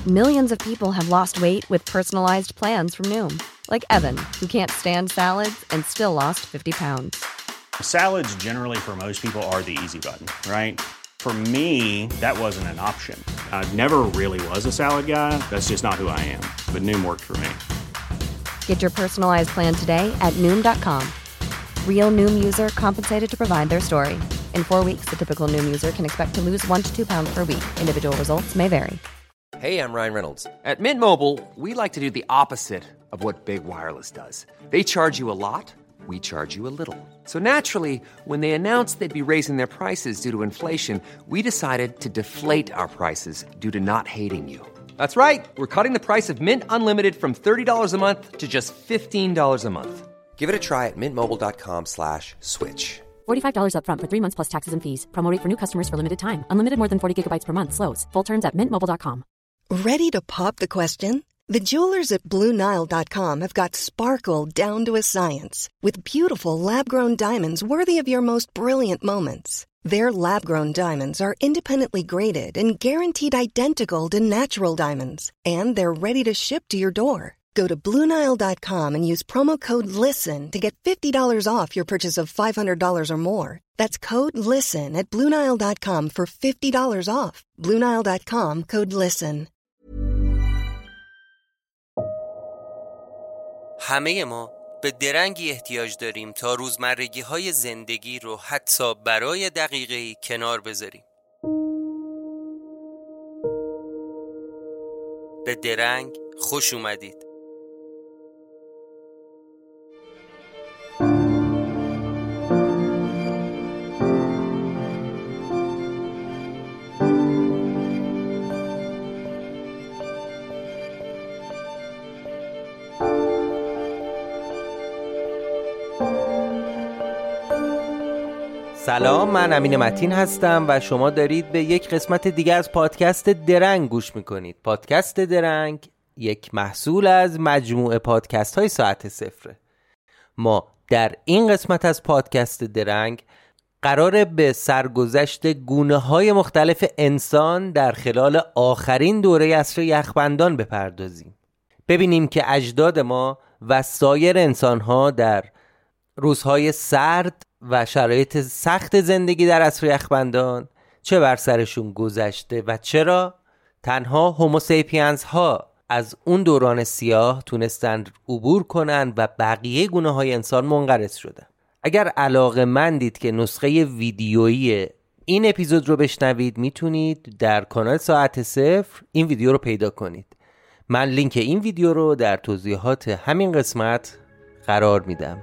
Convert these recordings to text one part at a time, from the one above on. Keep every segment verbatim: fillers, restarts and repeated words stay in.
Millions of people have lost weight with personalized plans from Noom. Like Evan, who can't stand salads and still lost fifty pounds. Salads generally for most people are the easy button, right? For me, that wasn't an option. I never really was a salad guy. That's just not who I am. But Noom worked for me. Get your personalized plan today at Noom dot com. Real Noom user compensated to provide their story. In four weeks, the typical Noom user can expect to lose one to two pounds per week. Individual results may vary. Hey, I'm Ryan Reynolds. At Mint Mobile, we like to do the opposite of what Big Wireless does. They charge you a lot, we charge you a little. So naturally, when they announced they'd be raising their prices due to inflation, we decided to deflate our prices due to not hating you. That's right. We're cutting the price of Mint Unlimited from thirty dollars a month to just fifteen dollars a month. Give it a try at mintmobile.com slash switch. forty-five dollars up front for three months plus taxes and fees. Promo rate for new customers for limited time. Unlimited more than forty gigabytes per month. Slows full terms at mint mobile dot com. Ready to pop the question? The jewelers at Blue Nile dot com have got sparkle down to a science with beautiful lab-grown diamonds worthy of your most brilliant moments. Their lab-grown diamonds are independently graded and guaranteed identical to natural diamonds, and they're ready to ship to your door. Go to Blue Nile dot com and use promo code LISTEN to get fifty dollars off your purchase of five hundred dollars or more. That's code LISTEN at Blue Nile dot com for fifty dollars off. Blue Nile dot com, code LISTEN. همه ما به درنگی احتیاج داریم تا روزمرگی های زندگی رو حتی برای دقیقه‌ای کنار بذاریم. به درنگ خوش اومدید. سلام، من امین متین هستم و شما دارید به یک قسمت دیگه از پادکست درنگ گوش میکنید. پادکست درنگ یک محصول از مجموعه پادکست های ساعت صفره. ما در این قسمت از پادکست درنگ قراره به سرگذشت گونه های مختلف انسان در خلال آخرین دوره عصر یخبندان بپردازیم. ببینیم که اجداد ما و سایر انسان ها در روزهای سرد و شرایط سخت زندگی در عصر یخبندان چه بر سرشون گذشته و چرا تنها هوموسیپینز ها از اون دوران سیاه تونستن عبور کنن و بقیه گونه های انسان منقرض شدن. اگر علاقه مندید که نسخه ویدیویی این اپیزود رو بشنوید، میتونید در کانال ساعت صفر این ویدیو رو پیدا کنید. من لینک این ویدیو رو در توضیحات همین قسمت قرار میدم.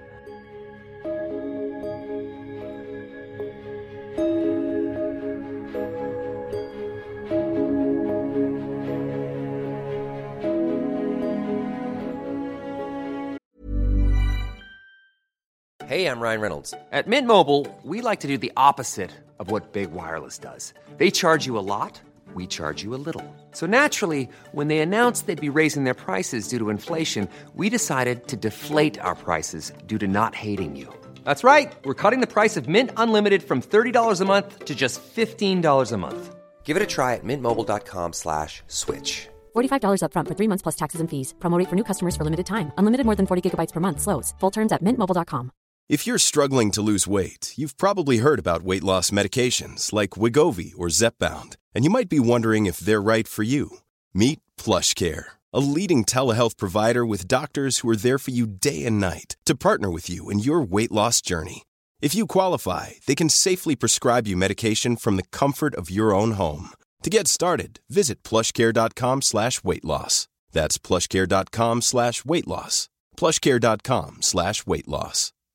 Hey, I'm Ryan Reynolds. At Mint Mobile, we like to do the opposite of what Big Wireless does. They charge you a lot, we charge you a little. So naturally, when they announced they'd be raising their prices due to inflation, we decided to deflate our prices due to not hating you. That's right. We're cutting the price of Mint Unlimited from thirty dollars a month to just fifteen dollars a month. Give it a try at mintmobile.com slash switch. forty-five dollars up front for three months plus taxes and fees. Promo rate for new customers for limited time. Unlimited more than forty gigabytes per month. Slows full terms at mint mobile dot com. If you're struggling to lose weight, you've probably heard about weight loss medications like Wegovy or Zepbound, and you might be wondering if they're right for you. Meet PlushCare, a leading telehealth provider with doctors who are there for you day and night to partner with you in your weight loss journey. If you qualify, they can safely prescribe you medication from the comfort of your own home. To get started, visit plushcare.com slash weight loss. That's plushcare.com slash weight loss. plushcare.com slash weight loss.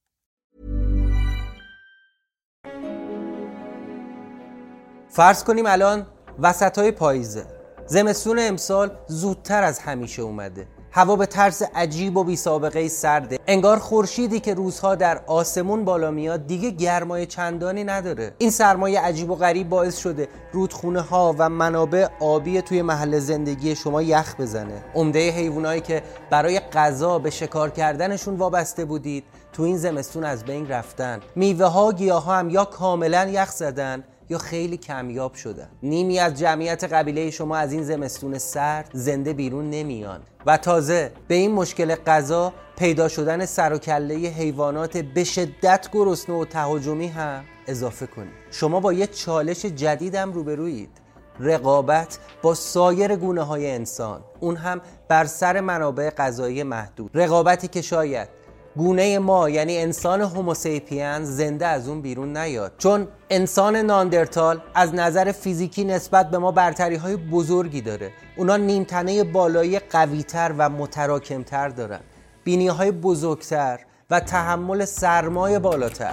فرض کنیم الان وسطای پاییزه. زمستون امسال زودتر از همیشه اومده. هوا به طرز عجیب و بی سابقه سرده. انگار خورشیدی که روزها در آسمون بالا میاد دیگه گرمای چندانی نداره. این سرمایه عجیب و غریب باعث شده رودخونه ها و منابع آبی توی محل زندگی شما یخ بزنه. عمده حیوانایی که برای غذا به شکار کردنشون وابسته بودید تو این زمستون از بین رفتن. میوه ها گیاه ها هم یا کاملا یخ زدن یا خیلی کمیاب شدن. نیمی از جمعیت قبیله شما از این زمستون سرد زنده بیرون نمیان و تازه به این مشکل غذا، پیدا شدن سر و کله حیوانات به شدت گرسنه و تهاجمی هم اضافه کنید. شما با یه چالش جدیدم روبرویید: رقابت با سایر گونه‌های انسان، اون هم بر سر منابع غذایی محدود. رقابتی که شاید گونه ما، یعنی انسان هوموسیپین، زنده از اون بیرون نیاد، چون انسان ناندرتال از نظر فیزیکی نسبت به ما برتری‌های بزرگی داره. اونا نیمتنه بالایی قوی‌تر و متراکم‌تر دارن، بینی‌های بزرگتر و تحمل سرمای بالاتر.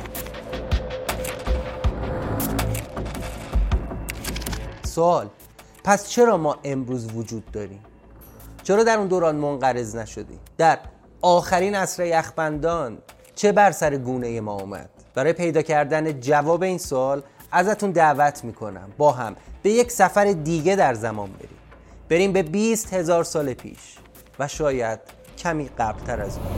سوال: پس چرا ما امروز وجود داریم؟ چرا در اون دوران منقرض نشدیم؟ در آخرین عصر یخبندان چه بر سر گونه ما اومد؟ برای پیدا کردن جواب این سوال ازتون دعوت میکنم با هم به یک سفر دیگه در زمان بریم. بریم به بیست هزار سال پیش و شاید کمی قبلتر از اون.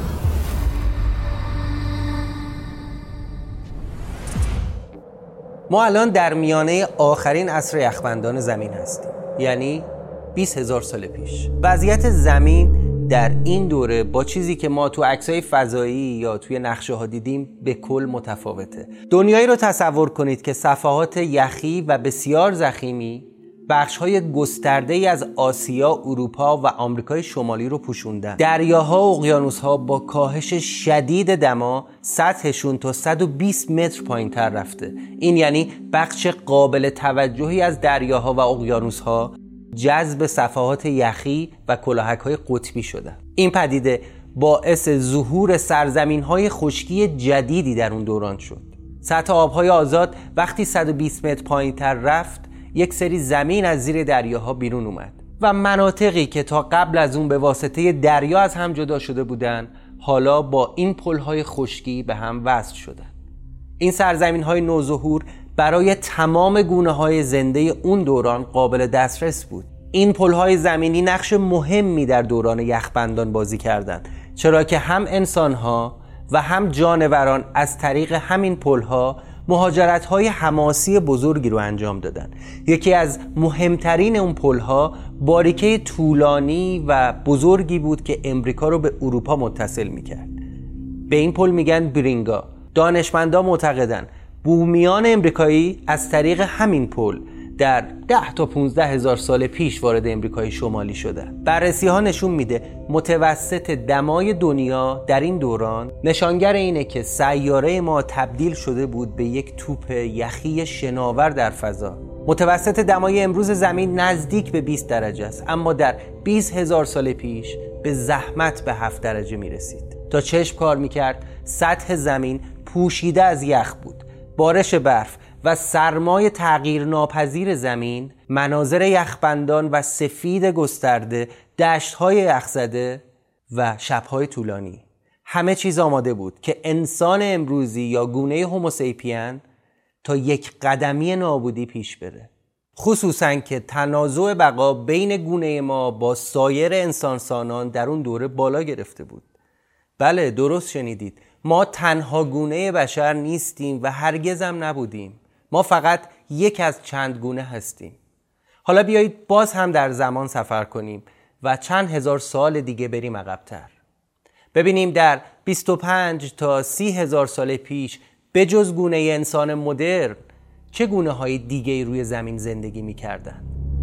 ما الان در میانه آخرین عصر یخبندان زمین هستیم، یعنی بیست هزار سال پیش. وضعیت زمین در این دوره با چیزی که ما تو عکسای فضایی یا توی نقشه ها دیدیم به کل متفاوته. دنیایی رو تصور کنید که صفحات یخی و بسیار ضخیمی بخش‌های گسترده‌ای از آسیا، اروپا و آمریکای شمالی رو پوشوندن. دریاها و اقیانوس‌ها با کاهش شدید دما سطحشون تا صد و بیست متر پایین‌تر رفته. این یعنی بخش قابل توجهی از دریاها و اقیانوس‌ها جذب صفحات یخی و کلاهک‌های قطبی شدن. این پدیده باعث ظهور سرزمین‌های خشکی جدیدی در اون دوران شد. سطح آب‌های آزاد وقتی صد و بیست متر پایین‌تر رفت، یک سری زمین از زیر دریاها بیرون اومد و مناطقی که تا قبل از اون به واسطه دریا از هم جدا شده بودن، حالا با این پل‌های خشکی به هم وصل شدن. این سرزمین‌های نوظهور برای تمام گونه‌های زنده اون دوران قابل دسترس بود. این پل‌های زمینی نقش مهمی در دوران یخبندان بازی کردند، چرا که هم انسان‌ها و هم جانوران از طریق همین پل‌ها مهاجرت‌های حماسی بزرگی رو انجام دادن. یکی از مهمترین اون پل‌ها باریکه طولانی و بزرگی بود که امریکا رو به اروپا متصل می‌کرد. به این پل میگن برینگا. دانشمندان معتقدن بومیان امریکایی از طریق همین پل در ده تا پونزده هزار سال پیش وارد امریکای شمالی شدن. بررسی ها نشون میده متوسط دمای دنیا در این دوران نشانگر اینه که سیاره ما تبدیل شده بود به یک توپ یخی شناور در فضا. متوسط دمای امروز زمین نزدیک به بیست درجه است، اما در بیست هزار سال پیش به زحمت به هفت درجه میرسید. تا چشم کار میکرد سطح زمین پوشیده از یخ بود. بارش برف و سرمای تغییر ناپذیر زمین، مناظر یخبندان و سفید گسترده، دشت‌های یخزده و شب‌های طولانی، همه چیز آماده بود که انسان امروزی یا گونه هوموسیپین تا یک قدمی نابودی پیش بره. خصوصاً که تنازع بقا بین گونه ما با سایر انسانسانان در اون دوره بالا گرفته بود. بله، درست شنیدید، ما تنها گونه بشر نیستیم و هرگز هم نبودیم. ما فقط یک از چند گونه هستیم. حالا بیایید باز هم در زمان سفر کنیم و چند هزار سال دیگه بریم عقب‌تر. ببینیم در بیست و پنج تا سی هزار سال پیش به جز گونه انسان مدرن چه گونه های دیگه روی زمین زندگی می کردن.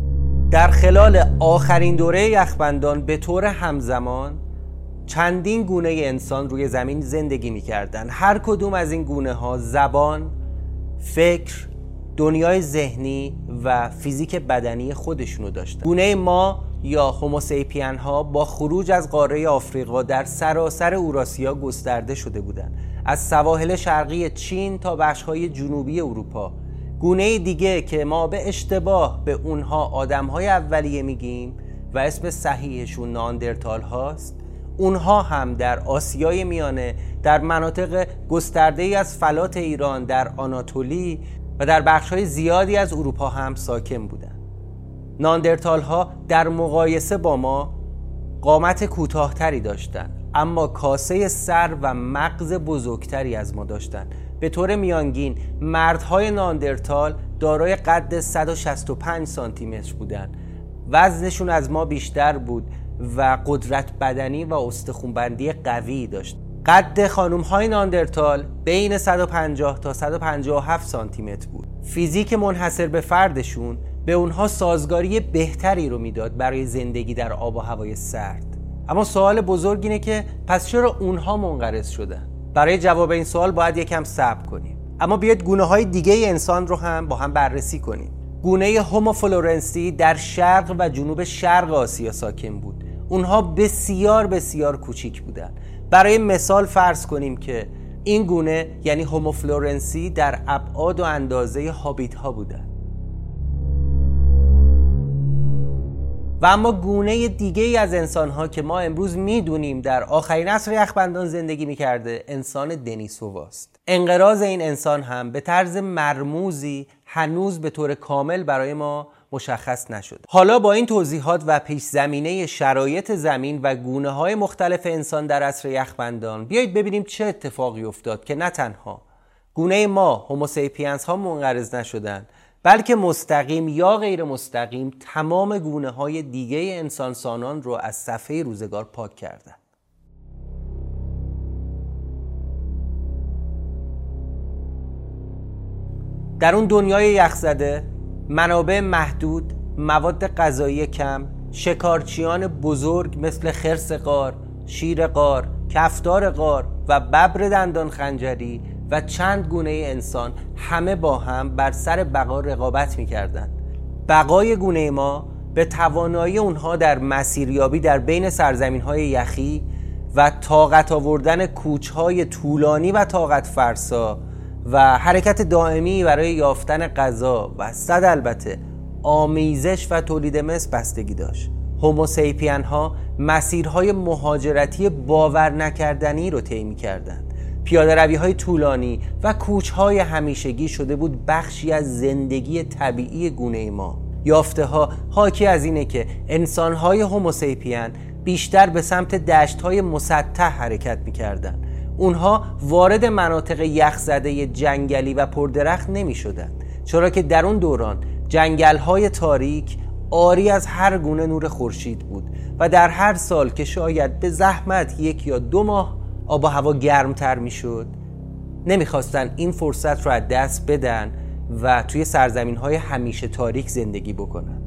در خلال آخرین دوره یخبندان به طور همزمان چندین گونه انسان روی زمین زندگی می کردن. هر کدوم از این گونه ها زبان، فکر، دنیای ذهنی و فیزیک بدنی خودشونو داشتن. گونه ما یا هوموسیپین ها با خروج از قاره آفریقا در سراسر اوراسیا گسترده شده بودند، از سواحل شرقی چین تا بخش‌های جنوبی اروپا. گونه دیگه که ما به اشتباه به اونها آدم‌های اولیه میگیم و اسم صحیحشون ناندرتال هاست، اونها هم در آسیای میانه در مناطق گسترده‌ای از فلات ایران، در آناتولی و در بخش‌های زیادی از اروپا هم ساکن بودند. ناندرتال ها در مقایسه با ما قامت کوتاه‌تری داشتند، اما کاسه سر و مغز بزرگتری از ما داشتند. به طور میانگین مردهای ناندرتال دارای قد صد و شصت و پنج سانتی متر بودند. وزنشون از ما بیشتر بود و قدرت بدنی و استخوان‌بندی قوی داشت. قد خانم‌های ناندرتال بین صد و پنجاه تا صد و پنجاه و هفت سانتی متر بود. فیزیک منحصر به فردشون به اونها سازگاری بهتری رو میداد برای زندگی در آب و هوای سرد. اما سوال بزرگ اینه که پس چرا اونها منقرض شدن؟ برای جواب این سوال باید یکم صبر کنیم. اما بیاید گونه‌های دیگه انسان رو هم با هم بررسی کنیم. گونه هومو فلورنسی در شرق و جنوب شرق آسیا ساکن بود. اونها بسیار بسیار کوچیک بودن. برای مثال فرض کنیم که این گونه یعنی هومو فلورنسی در ابعاد و اندازه هابیت ها بودن. و اما گونه دیگه ای از انسان ها که ما امروز میدونیم در آخرین عصر یخبندان زندگی میکرده انسان دنیسوواست. انقراض این انسان هم به طرز مرموزی هنوز به طور کامل برای ما مشخص نشد. حالا با این توضیحات و پیش زمینه شرایط زمین و گونه های مختلف انسان در عصر یخبندان بیایید ببینیم چه اتفاقی افتاد که نه تنها گونه ما هوموسیپینز ها منقرض نشدند، بلکه مستقیم یا غیر مستقیم تمام گونه های دیگه انسان سانان رو از صفحه روزگار پاک کردند. در اون دنیای یخزده منابع محدود، مواد غذایی کم، شکارچیان بزرگ مثل خرس غار، شیر غار، کفتار غار و ببر دندان خنجری و چند گونه انسان همه با هم بر سر بقا رقابت می‌کردند. بقای گونه ما به توانایی اونها در مسیریابی در بین سرزمین‌های یخی و طاقت آوردن کوچ‌های طولانی و طاقت فرسا و حرکت دائمی برای یافتن غذا و صد البته آمیزش و تولید مثل بستگی داشت. هوموسیپین ها مسیرهای مهاجرتی باور نکردنی رو طی می‌کردند. پیاده روی های طولانی و کوچهای همیشگی شده بود بخشی از زندگی طبیعی گونه ما. یافته ها حاکی از اینه که انسان های هوموسیپین بیشتر به سمت دشت های مسطح حرکت می‌کردند. اونها وارد مناطق یخزده جنگلی و پردرخت نمی شدن، چرا که در اون دوران جنگل های تاریک عاری از هر گونه نور خورشید بود و در هر سال که شاید به زحمت یک یا دو ماه آب و هوا گرمتر می شد نمی خواستن این فرصت رو از دست بدن و توی سرزمین های همیشه تاریک زندگی بکنن.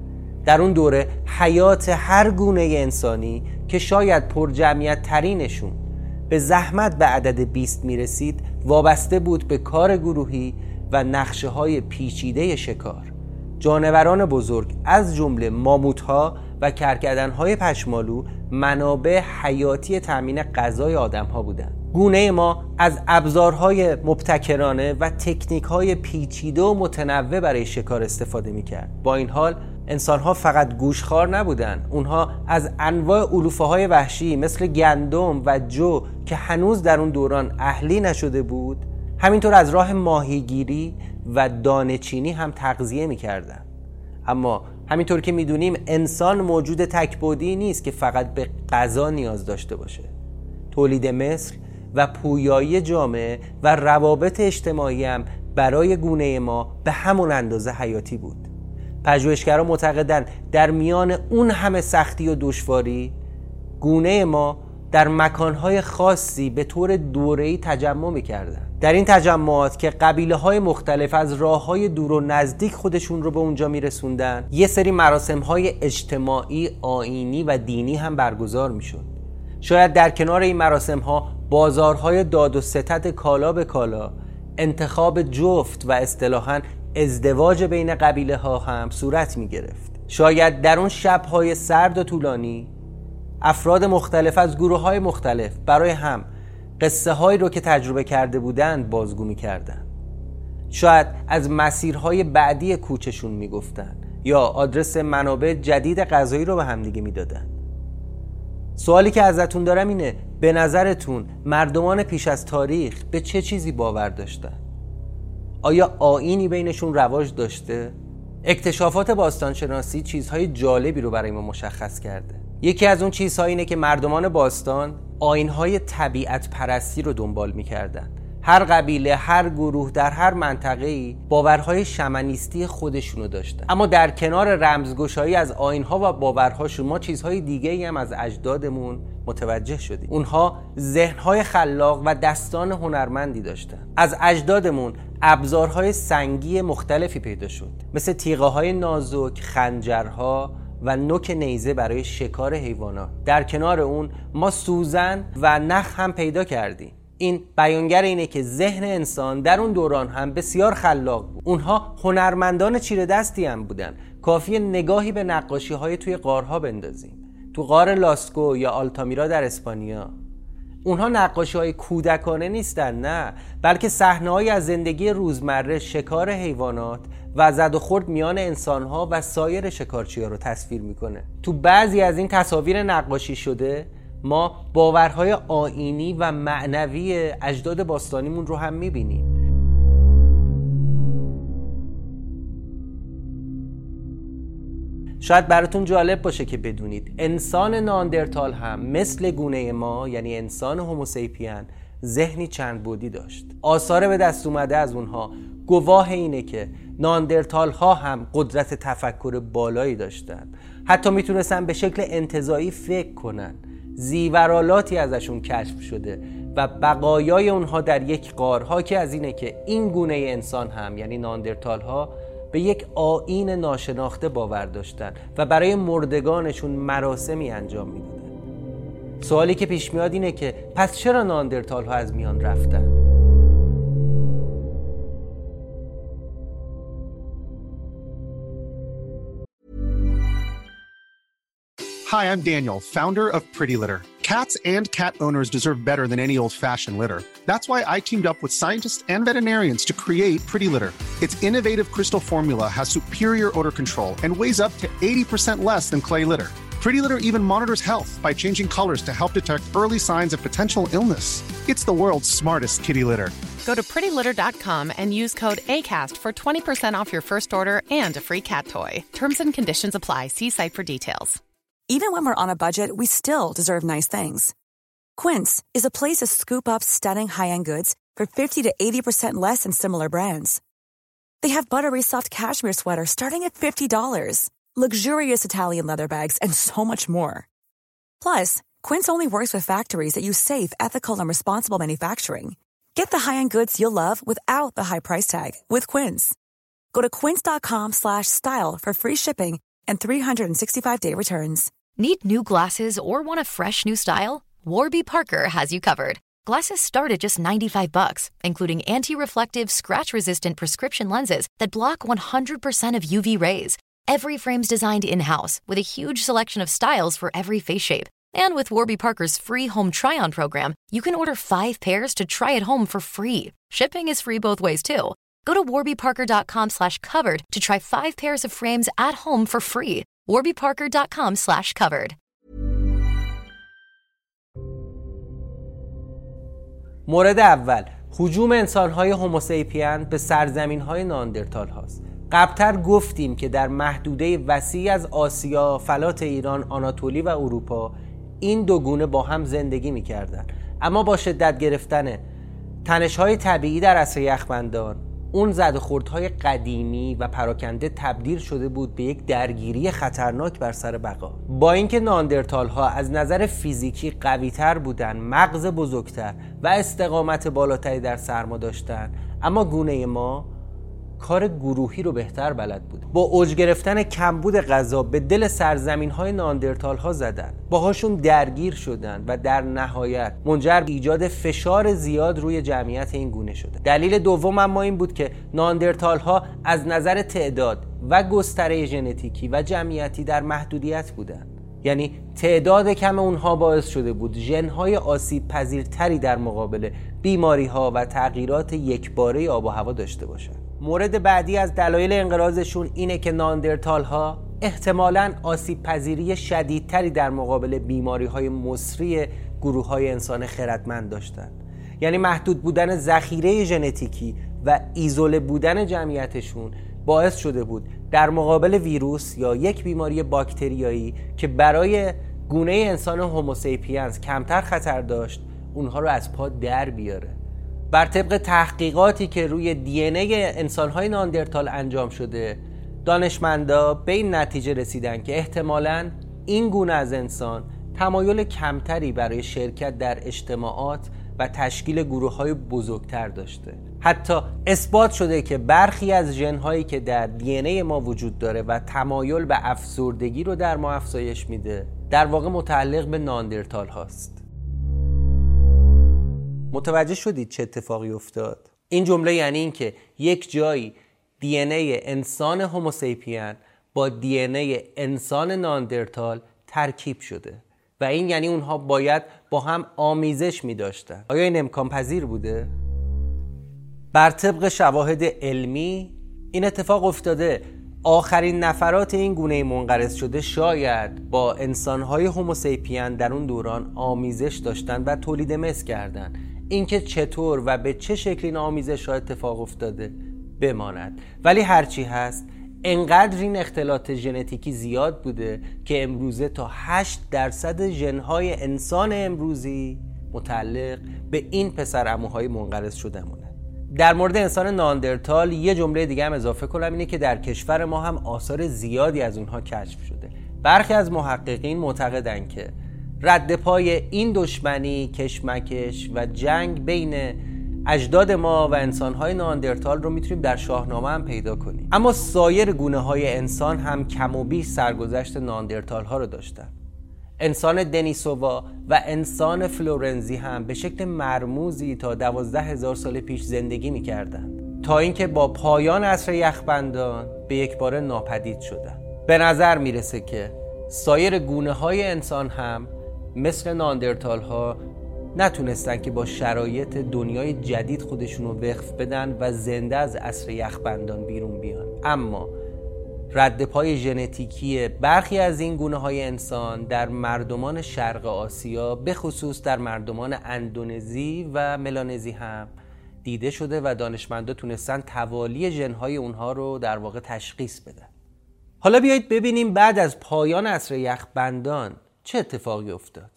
در اون دوره حیات هر گونه انسانی که شاید پر جمعیت ترینشون به زحمت به عدد بیست می رسید وابسته بود به کار گروهی و نقشه های پیچیده شکار. جانوران بزرگ از جمله ماموت ها و کرکدن های پشمالو منابع حیاتی تامین غذای آدم ها بودند. گونه ما از ابزارهای مبتکرانه و تکنیک های پیچیده و متنوع برای شکار استفاده می کرد. با این حال انسان‌ها فقط گوشخوار نبودند. اونها از انواع علوفه های وحشی مثل گندم و جو که هنوز در اون دوران اهلی نشده بود، همینطور از راه ماهیگیری و دانه‌چینی هم تغذیه می‌کردند. اما همینطور که می‌دونیم انسان موجود تک‌بعدی نیست که فقط به غذا نیاز داشته باشه. تولید مثل و پویایی جامعه و روابط اجتماعی هم برای گونه ما به همون اندازه حیاتی بود. پژوهشگران معتقدند در میان اون همه سختی و دشواری گونه ما در مکانهای خاصی به طور دوره‌ای تجمع می‌کردند. در این تجمعات که قبیله‌های مختلف از راه‌های دور و نزدیک خودشون رو به اونجا می‌رسوندن، یه سری مراسم‌های اجتماعی، آیینی و دینی هم برگزار می‌شد. شاید در کنار این مراسم‌ها بازارهای داد و ستد کالا به کالا، انتخاب جفت و اصطلاحاً ازدواج بین قبیله ها هم صورت می گرفت. شاید در اون شب‌های سرد و طولانی افراد مختلف از گروه های مختلف برای هم قصه هایی رو که تجربه کرده بودند بازگو می کردن. شاید از مسیرهای بعدی کوچشون می گفتن یا آدرس منابع جدید غذایی رو به هم دیگه می دادن. سوالی که ازتون دارم اینه، به نظرتون مردمان پیش از تاریخ به چه چیزی باور داشتن؟ آیا آیینی بینشون رواج داشته؟ اکتشافات باستانشناسی چیزهای جالبی رو برای ما مشخص کرده. یکی از اون چیزها اینه که مردمان باستان آیین‌های طبیعت پرستی رو دنبال می‌کردن. هر قبیله، هر گروه در هر منطقه‌ای باورهای شمنیستی خودشونو داشتن. اما در کنار رمزگشایی از آیین‌ها و باورهاشون ما چیزهای دیگه‌ای هم از اجدادمون متوجه شدیم. اونها ذهن‌های خلاق و دستان هنرمندی داشتن. از اجدادمون ابزارهای سنگی مختلفی پیدا شد، مثل تیغه‌های نازک، خنجرها و نوک نیزه برای شکار حیوانات. در کنار اون ما سوزن و نخ هم پیدا کردیم. این بیانگر اینه که ذهن انسان در اون دوران هم بسیار خلاق بود. اونها هنرمندان چیره دستی هم بودن. کافیه نگاهی به نقاشی‌های توی غارها بندازیم. تو غار لاسکو یا آلتامیرا در اسپانیا، اونها نقاشی‌های کودکانه نیستن، نه، بلکه صحنه‌هایی از زندگی روزمره، شکار حیوانات و زد و خورد میان انسان‌ها و سایر شکارچی‌ها رو تصویر میکنه. تو بعضی از این تصاویر نقاشی شده ما باورهای آیینی و معنوی اجداد باستانیمون رو هم میبینیم. شاید براتون جالب باشه که بدونید انسان ناندرتال هم مثل گونه ما، یعنی انسان هوموسیپین، ذهنی چند بعدی داشت. آثار به دست اومده از اونها گواه اینه که ناندرتال ها هم قدرت تفکر بالایی داشتن. حتی میتونستن به شکل انتزاعی فکر کنن. زیورالاتی ازشون کشف شده و بقایای اونها در یک غار، حاکی از اینه که این گونه انسان هم، یعنی ناندرتال ها، به یک آیین ناشناخته باور داشتن و برای مردگانشون مراسمی انجام میدادن. سوالی که پیش میاد اینه که پس چرا ناندرتال ها از میان رفتن؟ Hi, I'm Daniel, founder of Pretty Litter. Cats and cat owners deserve better than any old-fashioned litter. That's why I teamed up with scientists and veterinarians to create Pretty Litter. Its innovative crystal formula has superior odor control and weighs up to eighty percent less than clay litter. Pretty Litter even monitors health by changing colors to help detect early signs of potential illness. It's the world's smartest kitty litter. Go to pretty litter dot com and use code ACAST for twenty percent off your first order and a free cat toy. Terms and conditions apply. See site for details. Even when we're on a budget, we still deserve nice things. Quince is a place to scoop up stunning high-end goods for fifty to eighty percent less than similar brands. They have buttery soft cashmere sweaters starting at fifty dollars, luxurious Italian leather bags, and so much more. Plus, Quince only works with factories that use safe, ethical, and responsible manufacturing. Get the high-end goods you'll love without the high price tag with Quince. Go to quince dot com slash style for free shipping and three sixty-five day returns. Need new glasses or want a fresh new style? Warby Parker has you covered. Glasses start at just ninety-five bucks, including anti-reflective, scratch-resistant prescription lenses that block one hundred percent of U V rays. Every frame's designed in-house with a huge selection of styles for every face shape. And with Warby Parker's free home try-on program, you can order five pairs to try at home for free. Shipping is free both ways, too. Go to warby parker dot com slash covered to try five pairs of frames at home for free. warby parker dot com slash covered. مورد اول، هجوم انسان‌های هوموسیپین به سرزمین‌های ناندرتال هاست. قبلتر گفتیم که در محدوده وسیع از آسیا، فلات ایران، آناتولی و اروپا این دو گونه با هم زندگی می‌کردند. اما با شدت گرفتن تنش‌های طبیعی در عصر یخبندان، اون زد و خوردهای قدیمی و پراکنده تبدیل شده بود به یک درگیری خطرناک بر سر بقا. با اینکه ناندرتال ها از نظر فیزیکی قوی تر بودن، مغز بزرگتر و استقامت بالاتری در سرما داشتن، اما گونه ما کار گروهی رو بهتر بلد بود. با اوج گرفتن کمبود غذا به دل سرزمین های ناندرتال ها زدن، باهاشون درگیر شدن و در نهایت منجر به ایجاد فشار زیاد روی جمعیت این گونه شده. دلیل دوم اما این بود که ناندرتال ها از نظر تعداد و گستره ژنتیکی و جمعیتی در محدودیت بودن. یعنی تعداد کم اونها باعث شده بود ژن‌های آسیب پذیرتری در مقابل بیماری‌ها و تغییرات یکباره آب و هوا داشته باشند. مورد بعدی از دلایل انقراضشون اینه که ناندرتال ها احتمالاً آسیب پذیری شدیدتری در مقابل بیماری های مصری گروه های انسان خردمند داشتن. یعنی محدود بودن ذخیره ژنتیکی و ایزوله بودن جمعیتشون باعث شده بود در مقابل ویروس یا یک بیماری باکتریایی که برای گونه انسان هوموسیپینز کمتر خطر داشت، اونها رو از پا در بیاره. بر طبق تحقیقاتی که روی دی ان ای انسان‌های ناندرتال انجام شده، دانشمندا به این نتیجه رسیدن که احتمالاً این گونه از انسان تمایل کمتری برای شرکت در اجتماعات و تشکیل گروه‌های بزرگتر داشته. حتی اثبات شده که برخی از ژن‌هایی که در دی ان ای ما وجود داره و تمایل به افسردگی رو در ما افزایش میده، در واقع متعلق به ناندرتال هاست. متوجه شدید چه اتفاقی افتاد؟ این جمله یعنی این که یک جایی دی ان ای انسان هوموسیپین با دی ان ای انسان ناندرتال ترکیب شده و این یعنی اونها باید با هم آمیزش می داشتن. آیا این امکان پذیر بوده؟ بر طبق شواهد علمی این اتفاق افتاده. آخرین نفرات این گونه منقرض شده شاید با انسان‌های هوموسیپین در اون دوران آمیزش داشتن و تولید مثل کردن. اینکه چطور و به چه شکل این آمیزش ها اتفاق افتاده بماند، ولی هرچی هست انقدر این اختلالات ژنتیکی زیاد بوده که امروزه تا هشت درصد ژن‌های انسان امروزی متعلق به این پسر عموهای منقرض شده مونه. در مورد انسان ناندرتال یه جمله دیگه هم اضافه کنم، اینه که در کشور ما هم آثار زیادی از اونها کشف شده. برخی از محققین معتقدن که رد پای این دشمنی، کشمکش و جنگ بین اجداد ما و انسان‌های ناندرتال رو میتونیم در شاهنامه هم پیدا کنیم. اما سایر گونه‌های انسان هم کم و بیش سرگذشت ناندرتال‌ها رو داشتن. انسان دنیسووا و انسان فلورنزی هم به شکل مرموزی تا دوازده هزار سال پیش زندگی می‌کردند تا اینکه با پایان عصر یخبندان به یک باره ناپدید شدند. به نظر میرسه که سایر گونه‌های انسان هم مثل ناندرتال‌ها نتونستن که با شرایط دنیای جدید خودشون رو وقف بدن و زنده از عصر یخبندان بیرون بیان. اما رد پای ژنتیکی برخی از این گونه‌های انسان در مردمان شرق آسیا، به خصوص در مردمان اندونزی و ملانزی هم دیده شده و دانشمندا تونستن توالی ژن‌های اونها رو در واقع تشخیص بدن. حالا بیایید ببینیم بعد از پایان عصر یخبندان چه اتفاقی افتاد.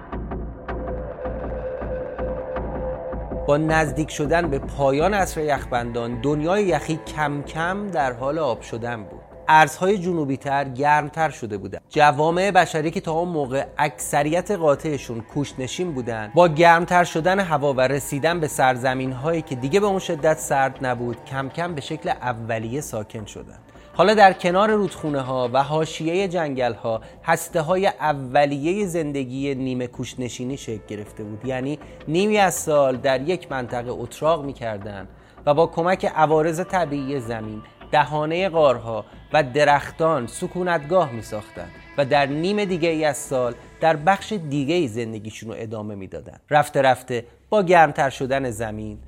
با نزدیک شدن به پایان عصر یخبندان، دنیای یخی کم کم در حال آب شدن بود. ارزهای جنوبی تر گرمتر شده بودند. جوامع بشری که تا اون موقع اکثریت قاطعشون کوچ‌نشین بودند، با گرمتر شدن هوا و رسیدن به سرزمین‌هایی که دیگه به اون شدت سرد نبود، کم کم به شکل اولیه ساکن شدند. حالا در کنار رودخونه‌ها و حاشیه جنگل‌ها هسته‌های اولیه زندگی نیمه کوچ‌نشینی شکل گرفته بود. یعنی نیمی از سال در یک منطقه اتراق می‌کردند و با کمک عوارض طبیعی زمین، دهانه غارها و درختان سکونتگاه می‌ساختند و در نیم دیگه ای از سال در بخش دیگه ای زندگیشون رو ادامه می‌دادند. رفته رفته با گرمتر شدن زمین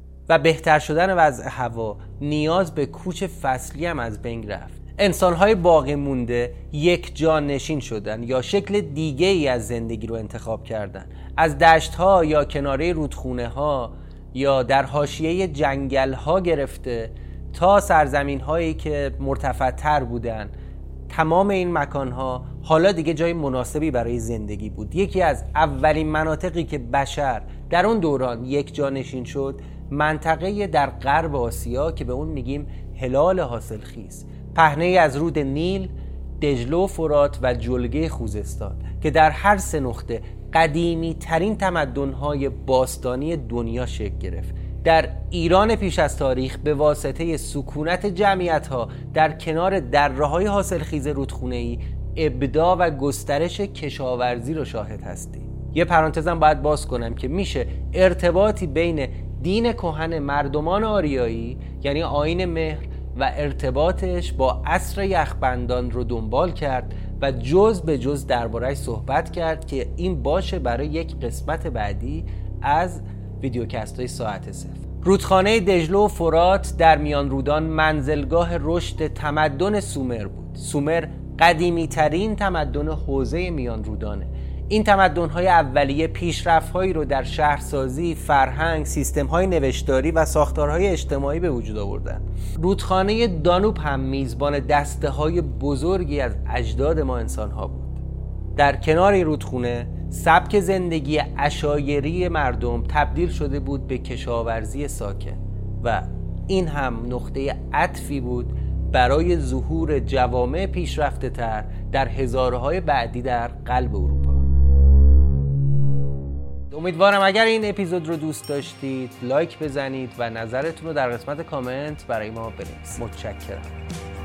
و بهتر شدن وضع هوا، نیاز به کوچ فصلی هم از بین رفت. انسان‌های باقی مونده یک جا نشین شدن یا شکل دیگه ای از زندگی رو انتخاب کردن. از دشت‌ها یا کناره رودخونه‌ها یا در حاشیه جنگل‌ها گرفته تا سرزمین‌هایی که مرتفع‌تر بودن، تمام این مکان‌ها حالا دیگه جای مناسبی برای زندگی بود. یکی از اولین مناطقی که بشر در اون دوران یک جا نشین شد، منطقه در غرب آسیا که به اون میگیم هلال حاصلخیز، پهنه‌ای از رود نیل، دجله و فرات و جلگه خوزستان که در هر سه نقطه قدیمی ترین تمدن‌های باستانی دنیا شکل گرفت. در ایران پیش از تاریخ به واسطه سکونت جمعیت‌ها در کنار دره‌های حاصلخیز رودخونه‌ای، ابداع و گسترش کشاورزی رو شاهد هستیم. یه پرانتزم باید باز کنم که میشه ارتباطی بین دین کهن مردمان آریایی یعنی آیین مهر و ارتباطش با عصر یخبندان رو دنبال کرد و جز به جز درباره‌اش صحبت کرد که این باشه برای یک قسمت بعدی از ویدیوکست‌های ساعت صفر. رودخانه دجله و فرات در میان رودان منزلگاه رشد تمدن سومر بود. سومر قدیمی ترین تمدن حوزه میان رودانه. این تمدن‌های اولیه پیشرفت‌هایی رو در شهرسازی، فرهنگ، سیستم‌های نوشتاری و ساختارهای اجتماعی به وجود آوردن. رودخانه دانوب هم میزبان دسته‌های بزرگی از اجداد ما انسان‌ها بود. در کنار این رودخونه سبک زندگی عشایری مردم تبدیل شده بود به کشاورزی ساکن و این هم نقطه عطفی بود برای ظهور جوامع پیشرفته تر در هزارهای بعدی در قلب اروپا. امیدوارم اگر این اپیزود رو دوست داشتید لایک بزنید و نظرتون رو در قسمت کامنت برای ما بنویسید. متشکرم.